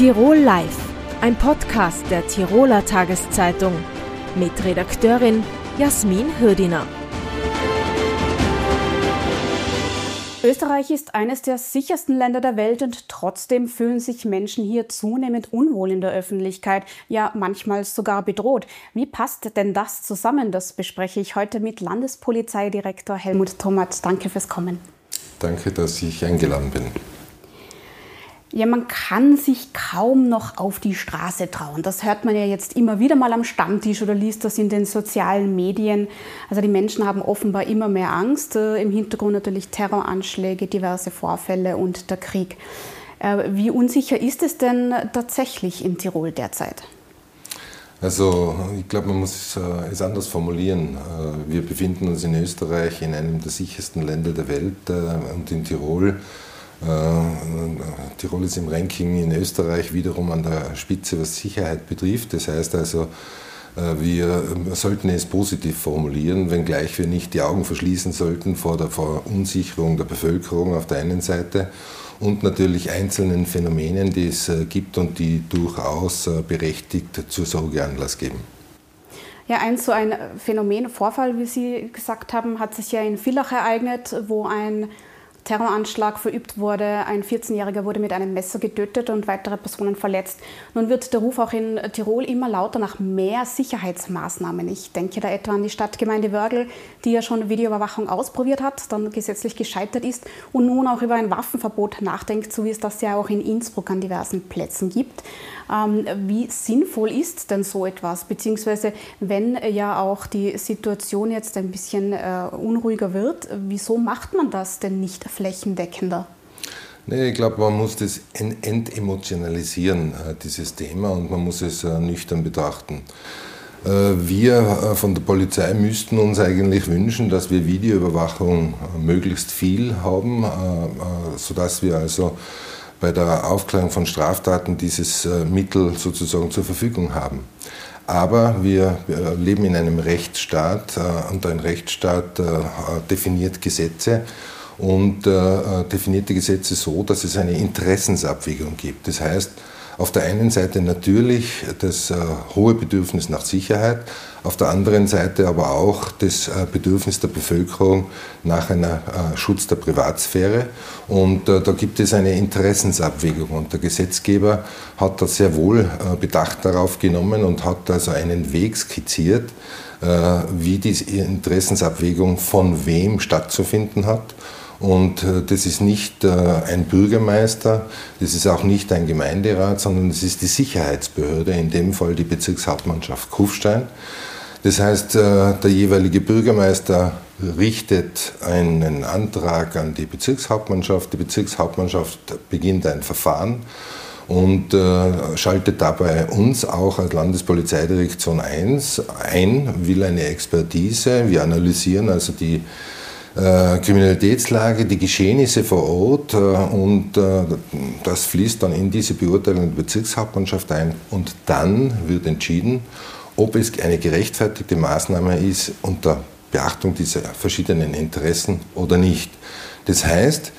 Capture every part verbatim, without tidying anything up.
Tirol Live, ein Podcast der Tiroler Tageszeitung mit Redakteurin Jasmin Hürdiner. Österreich ist eines der sichersten Länder der Welt und trotzdem fühlen sich Menschen hier zunehmend unwohl in der Öffentlichkeit, ja manchmal sogar bedroht. Wie passt denn das zusammen? Das bespreche ich heute mit Landespolizeidirektor Helmut Trommerz. Danke fürs Kommen. Danke, dass ich eingeladen bin. Ja, man kann sich kaum noch auf die Straße trauen. Das hört man ja jetzt immer wieder mal am Stammtisch oder liest das in den sozialen Medien. Also die Menschen haben offenbar immer mehr Angst. Äh, Im Hintergrund natürlich Terroranschläge, diverse Vorfälle und der Krieg. Äh, wie unsicher ist es denn tatsächlich in Tirol derzeit? Also ich glaube, man muss äh, es anders formulieren. Äh, wir befinden uns in Österreich in einem der sichersten Länder der Welt äh, und in Tirol. Tirol ist im Ranking in Österreich wiederum an der Spitze, was Sicherheit betrifft. Das heißt also, wir sollten es positiv formulieren, wenngleich wir nicht die Augen verschließen sollten vor der Verunsicherung der Bevölkerung auf der einen Seite und natürlich einzelnen Phänomenen, die es gibt und die durchaus berechtigt zur Sorge Anlass geben. Ja, ein so ein Phänomen, Vorfall, wie Sie gesagt haben, hat sich ja in Villach ereignet, wo ein Terroranschlag verübt wurde. Ein vierzehnjähriger wurde mit einem Messer getötet und weitere Personen verletzt. Nun wird der Ruf auch in Tirol immer lauter nach mehr Sicherheitsmaßnahmen. Ich denke da etwa an die Stadtgemeinde Wörgl, die ja schon Videoüberwachung ausprobiert hat, dann gesetzlich gescheitert ist und nun auch über ein Waffenverbot nachdenkt, so wie es das ja auch in Innsbruck an diversen Plätzen gibt. Ähm, wie sinnvoll ist denn so etwas? Beziehungsweise, wenn ja auch die Situation jetzt ein bisschen äh, unruhiger wird, wieso macht man das denn nicht flächendeckender? Nee, ich glaube, man muss das entemotionalisieren, dieses Thema, und man muss es nüchtern betrachten. Wir von der Polizei müssten uns eigentlich wünschen, dass wir Videoüberwachung möglichst viel haben, sodass wir also bei der Aufklärung von Straftaten dieses Mittel sozusagen zur Verfügung haben. Aber wir leben in einem Rechtsstaat und ein Rechtsstaat definiert Gesetze und definiert die Gesetze so, dass es eine Interessensabwägung gibt. Das heißt, auf der einen Seite natürlich das äh, hohe Bedürfnis nach Sicherheit, auf der anderen Seite aber auch das äh, Bedürfnis der Bevölkerung nach einem äh, Schutz der Privatsphäre. Und äh, da gibt es eine Interessensabwägung. Und der Gesetzgeber hat da sehr wohl äh, Bedacht darauf genommen und hat also einen Weg skizziert, äh, wie diese Interessensabwägung von wem stattzufinden hat. Und das ist nicht ein Bürgermeister, das ist auch nicht ein Gemeinderat, sondern es ist die Sicherheitsbehörde, in dem Fall die Bezirkshauptmannschaft Kufstein. Das heißt, der jeweilige Bürgermeister richtet einen Antrag an die Bezirkshauptmannschaft. Die Bezirkshauptmannschaft beginnt ein Verfahren und schaltet dabei uns auch als Landespolizeidirektion eins ein, will eine Expertise. Wir analysieren also die Äh, Kriminalitätslage, die Geschehnisse vor Ort äh, und äh, das fließt dann in diese Beurteilung der Bezirkshauptmannschaft ein und dann wird entschieden, ob es eine gerechtfertigte Maßnahme ist unter Beachtung dieser verschiedenen Interessen oder nicht. Das heißt,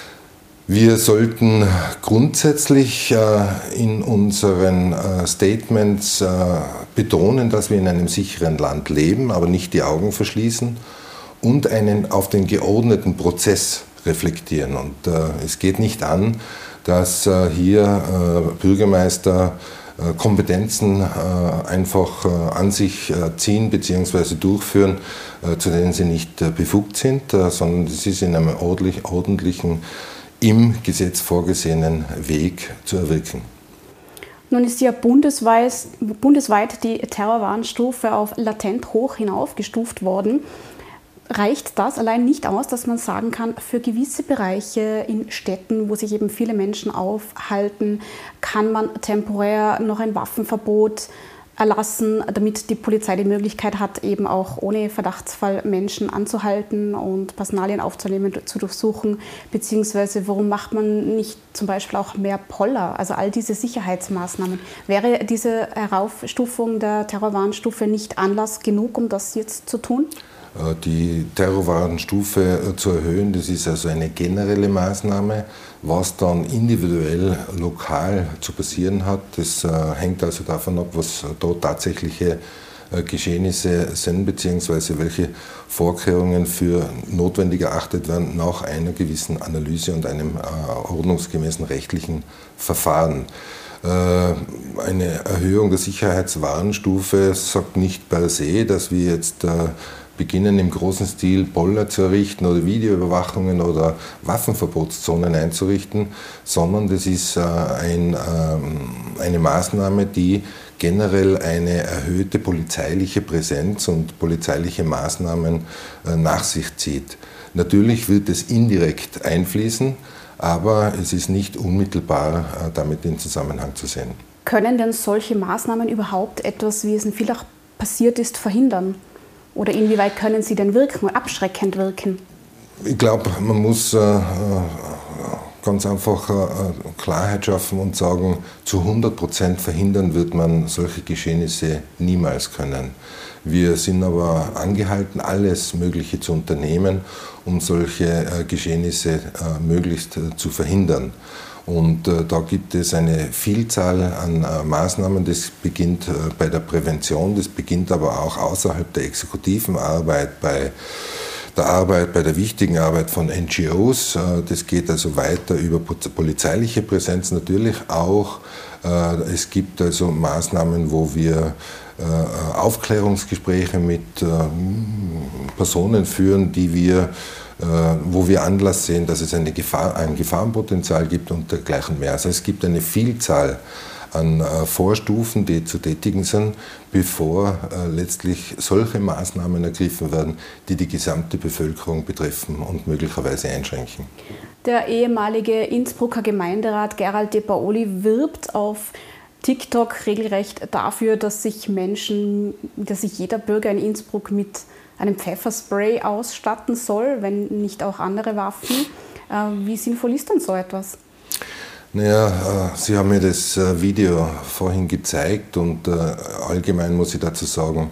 wir sollten grundsätzlich äh, in unseren äh, Statements äh, betonen, dass wir in einem sicheren Land leben, aber nicht die Augen verschließen und einen auf den geordneten Prozess reflektieren. Und äh, es geht nicht an, dass äh, hier äh, Bürgermeister äh, Kompetenzen äh, einfach äh, an sich äh, ziehen bzw. durchführen, äh, zu denen sie nicht äh, befugt sind, äh, sondern es ist in einem ordentlich, ordentlichen, im Gesetz vorgesehenen Weg zu erwirken. Nun ist ja bundesweit, bundesweit die Terrorwarnstufe auf latent hoch hinaufgestuft worden. Reicht das allein nicht aus, dass man sagen kann, für gewisse Bereiche in Städten, wo sich eben viele Menschen aufhalten, kann man temporär noch ein Waffenverbot erlassen, damit die Polizei die Möglichkeit hat, eben auch ohne Verdachtsfall Menschen anzuhalten und Personalien aufzunehmen, zu durchsuchen, beziehungsweise warum macht man nicht zum Beispiel auch mehr Poller, also all diese Sicherheitsmaßnahmen. Wäre diese Heraufstufung der Terrorwarnstufe nicht Anlass genug, um das jetzt zu tun? die Terrorwarnstufe zu erhöhen. Das ist also eine generelle Maßnahme. Was dann individuell, lokal zu passieren hat, das hängt also davon ab, was dort tatsächliche Geschehnisse sind, beziehungsweise welche Vorkehrungen für notwendig erachtet werden nach einer gewissen Analyse und einem ordnungsgemäßen rechtlichen Verfahren. Eine Erhöhung der Sicherheitswarnstufe sagt nicht per se, dass wir jetzt beginnen, im großen Stil Boller zu errichten oder Videoüberwachungen oder Waffenverbotszonen einzurichten, sondern das ist ein, eine Maßnahme, die generell eine erhöhte polizeiliche Präsenz und polizeiliche Maßnahmen nach sich zieht. Natürlich wird es indirekt einfließen, aber es ist nicht unmittelbar damit in Zusammenhang zu sehen. Können denn solche Maßnahmen überhaupt etwas, wie es in Villach passiert ist, verhindern? Oder inwieweit können sie denn wirken, abschreckend wirken? Ich glaube, man muss äh, ganz einfach äh, Klarheit schaffen und sagen, zu hundert Prozent verhindern wird man solche Geschehnisse niemals können. Wir sind aber angehalten, alles Mögliche zu unternehmen, um solche äh, Geschehnisse äh, möglichst äh, zu verhindern. Und äh, da gibt es eine Vielzahl an äh, Maßnahmen. Das beginnt äh, bei der Prävention, das beginnt aber auch außerhalb der exekutiven Arbeit, bei der Arbeit, bei der wichtigen Arbeit von N G Os. Äh, das geht also weiter über polizeiliche Präsenz natürlich auch. Äh, es gibt also Maßnahmen, wo wir äh, Aufklärungsgespräche mit äh, Personen führen, die wir wo wir Anlass sehen, dass es eine Gefahr, ein Gefahrenpotenzial gibt und dergleichen mehr. Also es gibt eine Vielzahl an Vorstufen, die zu tätigen sind, bevor letztlich solche Maßnahmen ergriffen werden, die die gesamte Bevölkerung betreffen und möglicherweise einschränken. Der ehemalige Innsbrucker Gemeinderat Gerald De Paoli wirbt auf TikTok regelrecht dafür, dass sich Menschen, dass sich jeder Bürger in Innsbruck mit einem Pfefferspray ausstatten soll, wenn nicht auch andere Waffen. Wie sinnvoll ist denn so etwas? Naja, Sie haben mir das Video vorhin gezeigt und allgemein muss ich dazu sagen,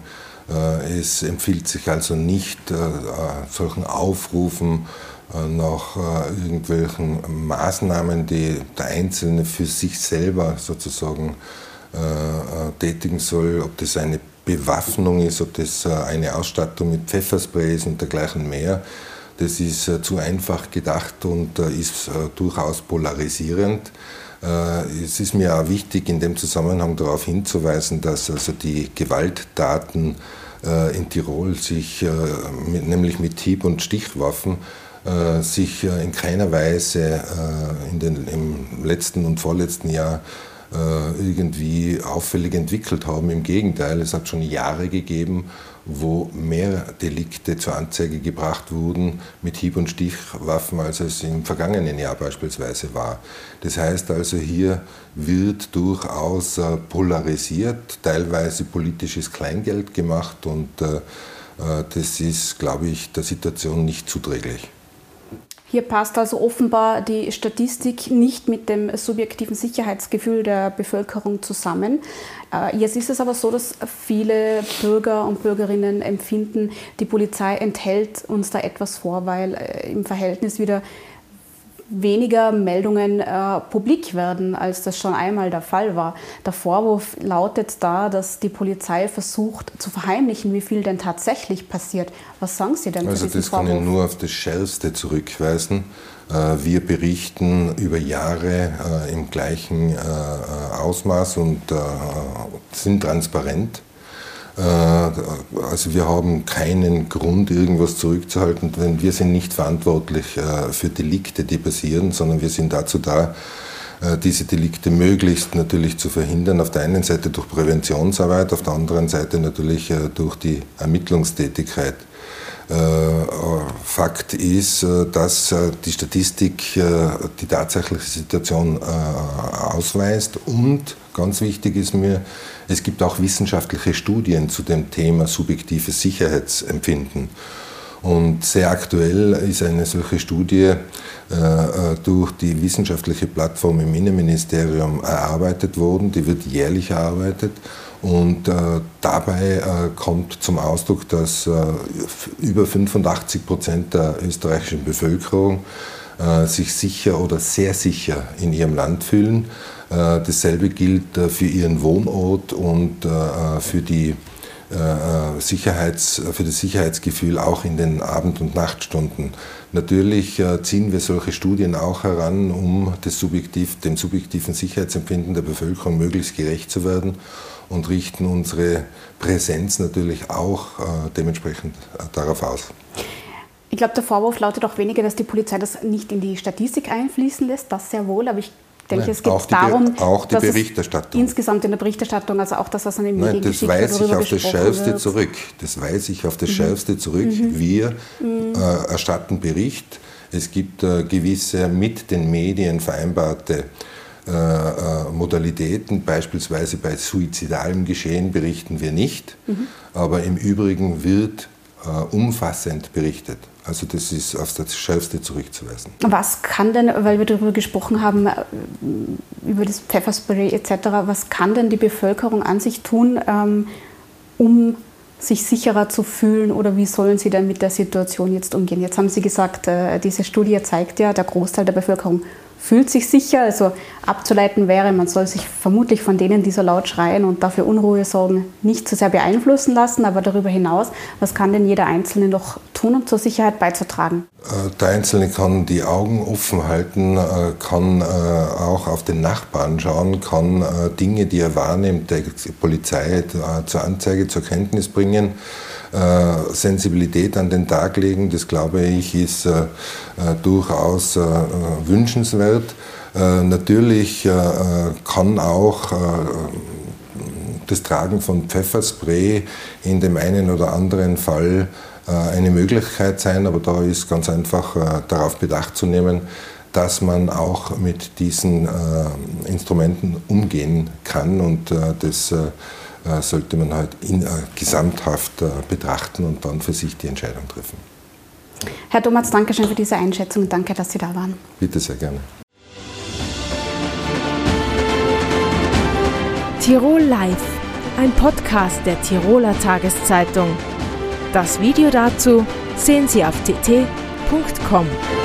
es empfiehlt sich also nicht, solchen Aufrufen nach irgendwelchen Maßnahmen, die der Einzelne für sich selber sozusagen tätigen soll, ob das eine Bewaffnung ist, ob das eine Ausstattung mit Pfeffersprays und dergleichen mehr. Das ist zu einfach gedacht und ist durchaus polarisierend. Es ist mir auch wichtig, in dem Zusammenhang darauf hinzuweisen, dass also die Gewalttaten in Tirol sich, nämlich mit Hieb- und Stichwaffen, sich in keiner Weise in den, im letzten und vorletzten Jahr irgendwie auffällig entwickelt haben. Im Gegenteil, es hat schon Jahre gegeben, wo mehr Delikte zur Anzeige gebracht wurden mit Hieb- und Stichwaffen, als es im vergangenen Jahr beispielsweise war. Das heißt also, hier wird durchaus polarisiert, teilweise politisches Kleingeld gemacht und das ist, glaube ich, der Situation nicht zuträglich. Hier passt also offenbar die Statistik nicht mit dem subjektiven Sicherheitsgefühl der Bevölkerung zusammen. Jetzt ist es aber so, dass viele Bürger und Bürgerinnen empfinden, die Polizei enthält uns da etwas vor, weil im Verhältnis wieder weniger Meldungen äh, publik werden, als das schon einmal der Fall war. Der Vorwurf lautet da, dass die Polizei versucht zu verheimlichen, wie viel denn tatsächlich passiert. Was sagen Sie denn also zu diesem Vorwurf? Also das kann ich nur auf das Schärfste zurückweisen. Äh, wir berichten über Jahre äh, im gleichen äh, Ausmaß und äh, sind transparent. Also wir haben keinen Grund, irgendwas zurückzuhalten, denn wir sind nicht verantwortlich für Delikte, die passieren, sondern wir sind dazu da, diese Delikte möglichst natürlich zu verhindern. Auf der einen Seite durch Präventionsarbeit, auf der anderen Seite natürlich durch die Ermittlungstätigkeit. Fakt ist, dass die Statistik die tatsächliche Situation ausweist und ganz wichtig ist mir, es gibt auch wissenschaftliche Studien zu dem Thema subjektives Sicherheitsempfinden. Und sehr aktuell ist eine solche Studie äh, durch die wissenschaftliche Plattform im Innenministerium erarbeitet worden. Die wird jährlich erarbeitet. Und äh, dabei äh, kommt zum Ausdruck, dass äh, über fünfundachtzig Prozent der österreichischen Bevölkerung äh, sich sicher oder sehr sicher in ihrem Land fühlen. Äh, dasselbe gilt äh, für ihren Wohnort und äh, für, die, äh, Sicherheits-, für das Sicherheitsgefühl auch in den Abend- und Nachtstunden. Natürlich äh, ziehen wir solche Studien auch heran, um das Subjektiv, dem subjektiven Sicherheitsempfinden der Bevölkerung möglichst gerecht zu werden, und richten unsere Präsenz natürlich auch äh, dementsprechend äh, darauf aus. Ich glaube, der Vorwurf lautet auch weniger, dass die Polizei das nicht in die Statistik einfließen lässt, das sehr wohl, aber ich denke, Nein, es geht auch die, darum, auch die dass Berichterstattung. Es insgesamt in der Berichterstattung, also auch das, was an den Medien Nein, das weise ich auf das Schärfste wird. zurück. Das weise ich auf das Mhm. Schärfste zurück. Mhm. Wir äh, erstatten Bericht. Es gibt äh, gewisse mit den Medien vereinbarte Äh, äh, Modalitäten, beispielsweise bei suizidalem Geschehen berichten wir nicht, mhm. aber im Übrigen wird äh, umfassend berichtet. Also das ist auf das Schärfste zurückzuweisen. Was kann denn, weil wir darüber gesprochen haben, über das Pfefferspray et cetera, was kann denn die Bevölkerung an sich tun, ähm, um sich sicherer zu fühlen, oder wie sollen sie denn mit der Situation jetzt umgehen? Jetzt haben Sie gesagt, äh, diese Studie zeigt ja, der Großteil der Bevölkerung fühlt sich sicher. Also abzuleiten wäre, man soll sich vermutlich von denen, die so laut schreien und dafür Unruhe sorgen, nicht zu sehr beeinflussen lassen. Aber darüber hinaus, was kann denn jeder Einzelne noch tun, um zur Sicherheit beizutragen? Der Einzelne kann die Augen offen halten, kann auch auf den Nachbarn schauen, kann Dinge, die er wahrnimmt, der Polizei zur Anzeige, zur Kenntnis bringen. Äh, Sensibilität an den Tag legen, das glaube ich, ist äh, durchaus äh, wünschenswert. Äh, natürlich äh, kann auch äh, das Tragen von Pfefferspray in dem einen oder anderen Fall äh, eine Möglichkeit sein, aber da ist ganz einfach äh, darauf Bedacht zu nehmen, dass man auch mit diesen äh, Instrumenten umgehen kann, und äh, das äh, sollte man halt in, äh, gesamthaft äh, betrachten und dann für sich die Entscheidung treffen. Herr Domatz, danke schön für diese Einschätzung und danke, dass Sie da waren. Bitte, sehr gerne. Tirol Live, ein Podcast der Tiroler Tageszeitung. Das Video dazu sehen Sie auf t t punkt com.